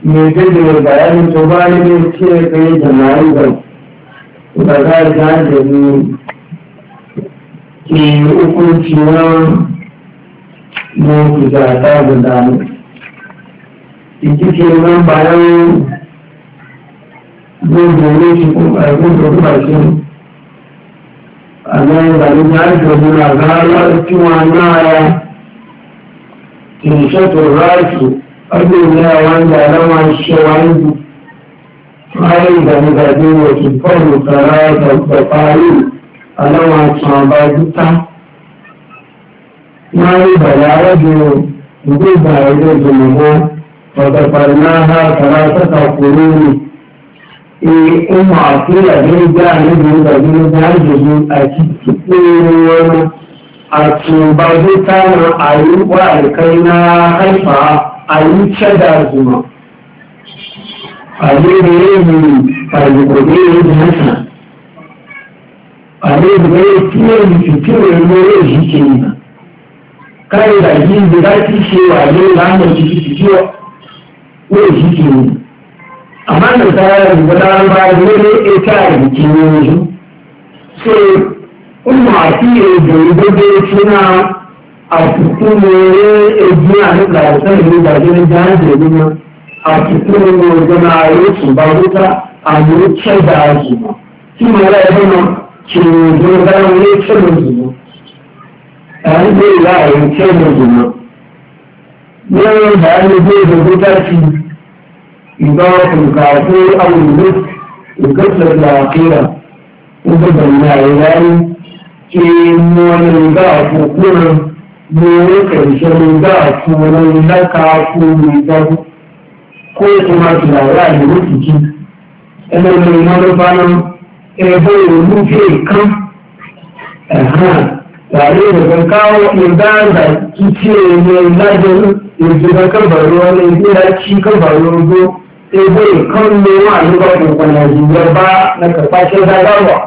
mai gajewa bayanin to ba ne ce kai da ma'aikar ba za a ga da ni ke hukunci na mafi gata da damu ita ce nan bayan gudunme shi kuma shi a nan da ni ya ga muna gara cewa na ya ke shatun rasu abin ya wanda rama shawarar hari da nagabe wasu faru tsara da faru a rama tsamba duka na yi da yara biyu gudu da yadda zumuwa wadda farna ha tsara ta kakuru ne in masu yadda da ne biyu da biyu da hajji a cikin wani a tsamba duka na ayyuka alkai na haifa a yi cada zuma a daidai yi a yi gobe yi da nasa a daidai yi fiye da fitowar mere shi ke yi na kare da yi da za ki ce wa yi ranar ciki fitowa mere shi ke yi amma da tsara da gudanar ba da mere ita a jikin yanzu so in ma fiye da yi gobe suna a cikin ẹgbẹ́ àríkà ìsẹ́lẹ̀ ìgbàjẹ́ ní jáde nínú a cikin ọgbọ́nà àríkù bá wúta àmúrú kẹ́dà àjùmọ̀ tí mo rẹ̀ ẹgbẹ́ kí ìjọ dáwọn ilé kẹ́lẹ̀ jùmọ̀ ẹgbẹ́ ìlà ẹ̀rù kẹ́lẹ̀ jùmọ̀ lẹ́yìn ìbáyé gbé ìdòdó ti ìgbà ọkùnkà fún àwọn ìlú ìgbésẹ̀ àkíyà ìgbésẹ̀ ní àìráyé kí wọ́n lè gbà àfòkúrò ne karshen za a turai na kafu mai zaru ko kuma tunara da rikici ɗanar mai manufa nan ebe rufe kan tare da kan kawo idan da kice ne lajin yanzu da kabaro ne zira ci kabaro zo ebe kan ne wa yi ba ko kwana jiyar ba na karfashin zagawa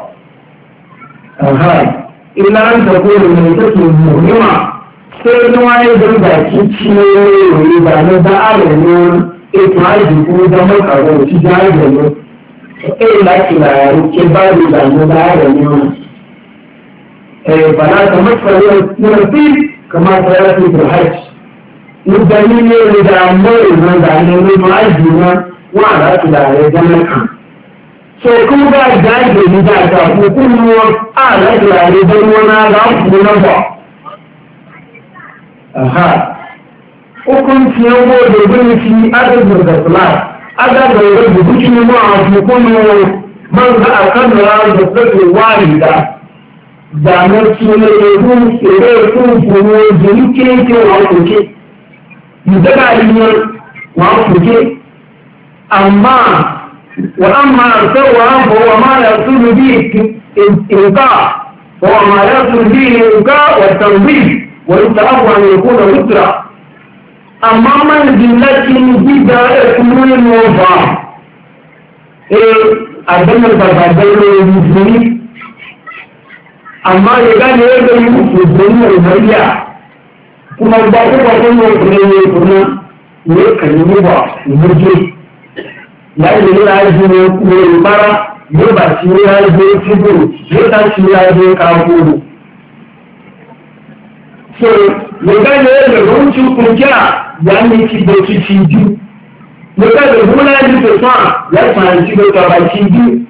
illa an ta kone mai take muhimma sai kuma ya zanga cikin ba na da alamun ita haji ko da makarar ci jami'ai ɗaya laki na rike ba da zane da alamun ba na ta matsalar nafi kamar ta yafi da haji mutane ne da mai na zane ne ma haji na wa na su da ya zama kan so kuma ba jami'ai ne da ta hukunuwa a na su da ya zama na ga hukunan ba hukunci ya gode gani fi adadin da salat adadin da rubuci ma a hukunan man za a kan ran da take walida da na tsune da ru tsere kun kuma jini ke wa kuke daga yin wa kuke amma wa amma sarwa wa ma yasulu bi inqa wa ma yasulu bi inqa wa tanbih ويتعب أن يكون وترا أما من ذلك جدا يكون الوفا أدنى البابدين المسلمين أما يقال يقول المسلمين المريا كما الباقي بطن يكون يكلمه المرجي لا يجب أن يكون البارا يبقى سيرا يجب يبقى سيرا يجب كافور so yadda ne da runcin kungiya ya ne ci da ci biyu yadda da hula ji da sa ya fahimci da gabaci biyu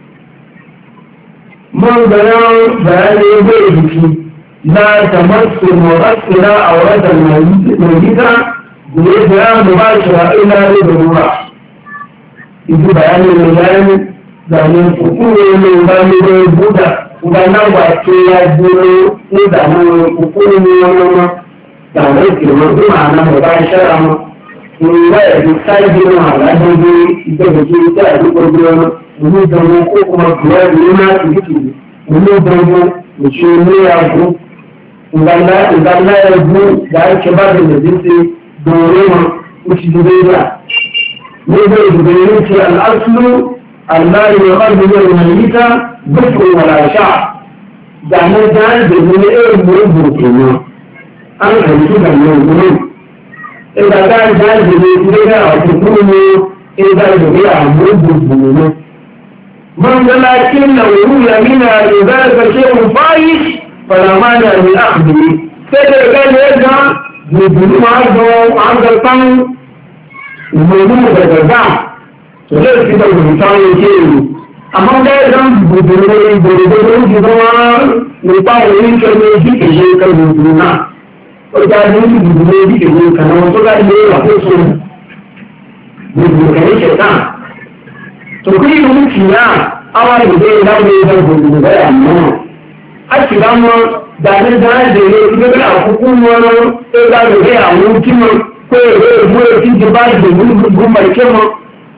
man bayan bayanai zai jiki na kamar su mawasira a wadda mai gida da ya zara da ba shi ra'ina da rura iji bayanin da bayanin zanen kukuru ne bayan da ya buda ganan wace ya biyo ko da nan hukumomi wani da mai kirman ina nan da bayan shara ma in ga ya bi sai bi na da da ita da ke ta da gurgurwa mu da mu ko kuma kuwa ne na ciki mu da mu mu ce ne ya ku idan na ya bu da ake ba da zai dore ma ku ci da ne da ne ce al-aslu Allah ya qarbu al-mayyita ذكر ولا شعر دعنا جان بمن ايه مربو كنا انا حديثي بمن إذا كان jáde ní ilé àwọn ìpínlẹ̀ ní ìdájọ́ àwọn olùgbòmìnira. mọ́ńdọ́lá kí n náà wúrú yàmínà ìbáraẹ̀kọ́ ṣe ń fáyí fàlàmánà ní àkùnrin fẹ́lẹ̀ gẹ́gẹ́ gan gbogbo máa gbọ́n àgbẹ̀pán ìgbòmí ìgbẹ̀gbẹ̀gbà tó lè fi gbogbo ìtàwọn ojú èrò àmọ́ gẹ́gẹ́ gan gbogbo ìgbòrògbò ìjọba wọn nípa oríṣẹ́ ní ojú kèṣe kẹgbogbo náà ó jáde ní gbogbo ojú kèṣe kanáà tó láti lè wà tó sọ gbogbo kẹ̀ṣẹ̀ náà tó kí ìlú tì náà àwọn ìgbé ìdáwọ̀ ìgbẹ́ gbogbo bẹ́ẹ̀ àmọ́ a ti bá wọn dàbí dáadé ìgbẹ́ àkókò wọn tó dáadé àwọn tí wọn pé èrè ìwé tí ti bá ìgbè ní gbogbo mọ̀lẹ́kẹ́ wọn.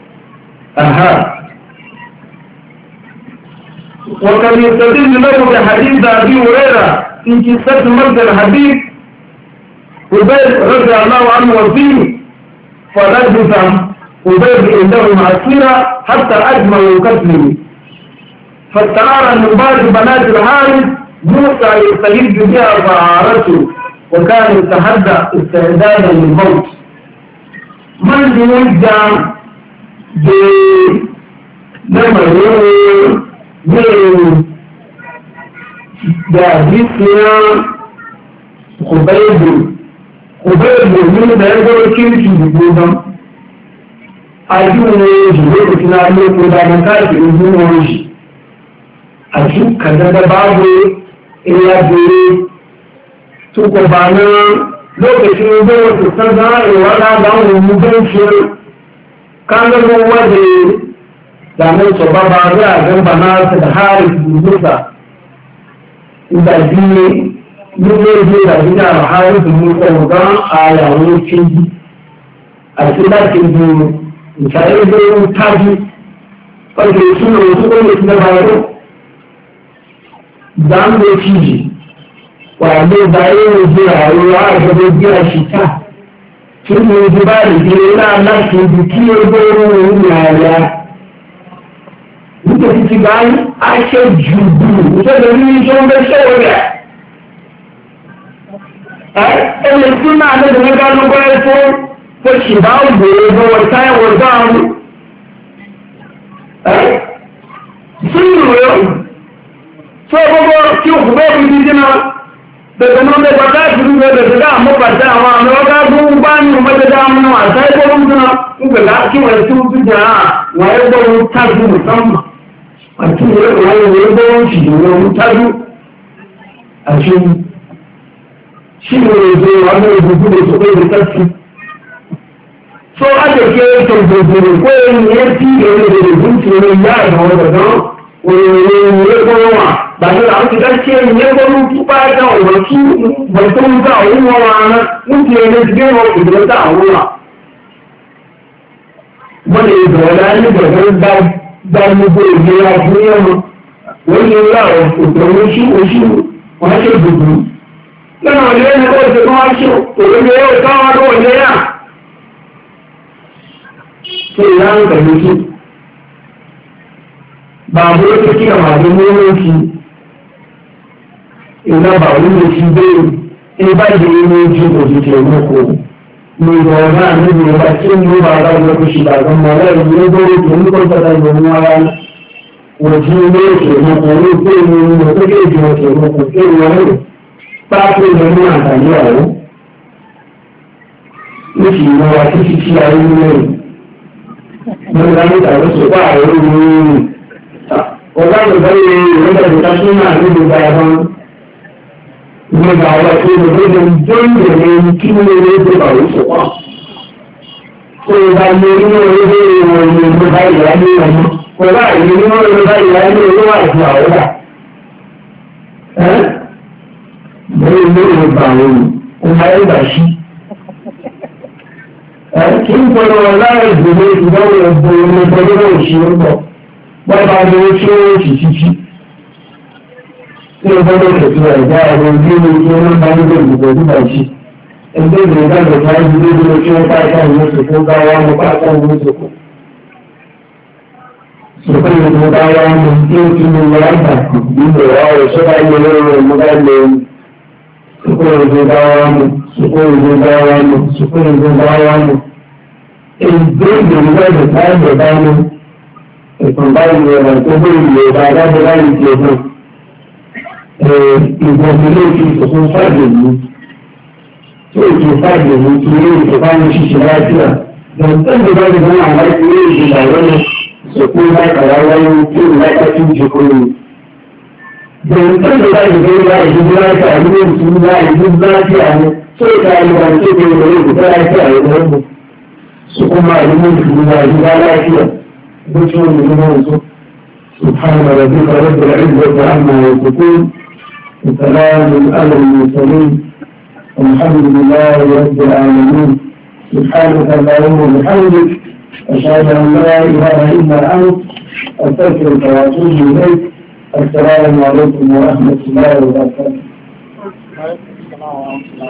وكان يستدل له بحديث أبي هريرة في قصة مرض الحديث عبيد رضي الله عنه وفيه فلبث عبيد عندهم عسيرة حتى أجمعوا قتله فاستعار من بعض بنات الحارث موسى يستجيب بها فعارته وكان يتحدى استعدادا للموت من يوجه بمريم بحديثنا خبيب من بيقول كيف يقولون أيضاً يجب أن يكون هناك أمور أشوف كذا بعض إلى ذلك تقبلنا لو كشيء تستطيع ولا دعوة مباشر كان الموضوع لأنه سبب هذا جنب ناس الحارث بالنسبة إذا دي يجب أن الحارث بالنسبة على وجهه أشوف كذا misalnya itu tadi kalau itu baru dan berfiji walaupun dari dia luar dia kita cuma dibalik dia anak sedikit baru ya itu tidak asyik jubu itu dari jombe saja itu mana dengan kalau itu ko shi ba wo go wa sai wo da mu sun yo so go ki ko be bi dina da nan da ba ta duru da da mu ba ta wa mu ga bu ba ni mu da mu na sai ko mu na ku ga ki wa su su da wa ya go ta du musamman a ci ne wa ya go shi ne mu ta du a ci shi ne zo wa ne bu da so da ta so ake ke tantancere ko yin yanki da wani da zuci ne ya da wani da wani ne kowa ba da an fitar ce ne ko mutu ba da wani ba ta mutu a wani wani mutu ne da zai wa idan ta a wani wani da wani da wani da mu ko ne ya duniya mu wani ya wa wani shi wani ke gudu kana wani ne ko da kuma shi to ne ya kawo da wani ya sai ya ga mutu ba mu yake kira ma da mulki ina ba wani shi dai in ba da ne ji ko ji ke muku ni ga na ni ba kin ni ba da ku shi da ga mala ne do to ko ta da mu wala waji ne ke mu ko ni ko ni ko ke ji ko ko ke wani ba ku ne mu an ta ni awo ni shi ne wa shi ayi ne wọ́n dá níta ló sọ pé àwọn olóòrùn ọ̀gá ìgbà yìí ìrọ́lẹ̀ ìta sí náà ní gbogbo ẹ̀fọn nígbà ọ̀rọ̀ tó lè gbé tó ń bèèrè kí ní orí tó bà ó sọ pọ̀. ó bá lè ní orí tó ìwọ̀n ní ìlú bá ìyá ní ọmọ ọ̀gá ìlú ní orí bá ìyá ní olówó àti àwọ̀dà. bẹ́ẹ̀ ló lè bà wọ́n ọmọ ẹgbà sí. kí n gbọ́dọ̀ láì gbèrè ìdánwò ẹ̀bùn omi ìgbọ́dọ̀ òṣèré pọ̀ wọ́n bá ní ó ṣe ó sì títí tí ó gbọ́dọ̀ tẹ̀sí ẹ̀dá ẹ̀rọ ojú ní kí wọ́n bá nílò ìgbò nígbà ìṣí ẹgbẹ́ ìgbè ìdájọ́ tó á gbé lórí kí wọ́n pàṣẹ ìwé ìṣòkó bá wá mọ́ pàṣẹ ìwé ìṣòkó ṣùgbọ́n ìwé bá wá mọ́ tí ó ti mú lọ àgbà nínú ọ̀rọ̀ ṣọ́bà ilé lórí ọmọdé lórí sukuru zubawamu sukuru zubawamu sukuru zubawamu ìgbéyìí lọ́dọ̀ táyà dánú ìpàdánù ọ̀rọ̀ tó bẹ̀rẹ̀ ìlera adájọ́ ìjọba ìgbọ̀nmílẹ̀ ìfòsùn fàdé yìí tó ètò fàdé yìí tí ilé ìjọba ń ṣiṣẹ́ látíà lọ́tọ́ ìjọba ti fún àwọn ilé ìjọba lọ́nà ìsòkú láìpàdà wáyé tí ó láìpà tí ó jẹ́ kóró lọ́tọ́ ìjọba ìjọba ìjọba láìpà ilé ìjọba ìjọba látíà ní tó ìta ìjọba tó bẹ̀rẹ̀ ìjọba látíà lọ́nà سقوم علمون في الله لا بشر من سبحان ربك رب العزة عما يصفون وسلام على المرسلين والحمد لله رب العالمين سبحانك اللهم وبحمدك أشهد أن لا إله إلا أنت أستغفرك وأتوب إليك السلام عليكم ورحمة الله وبركاته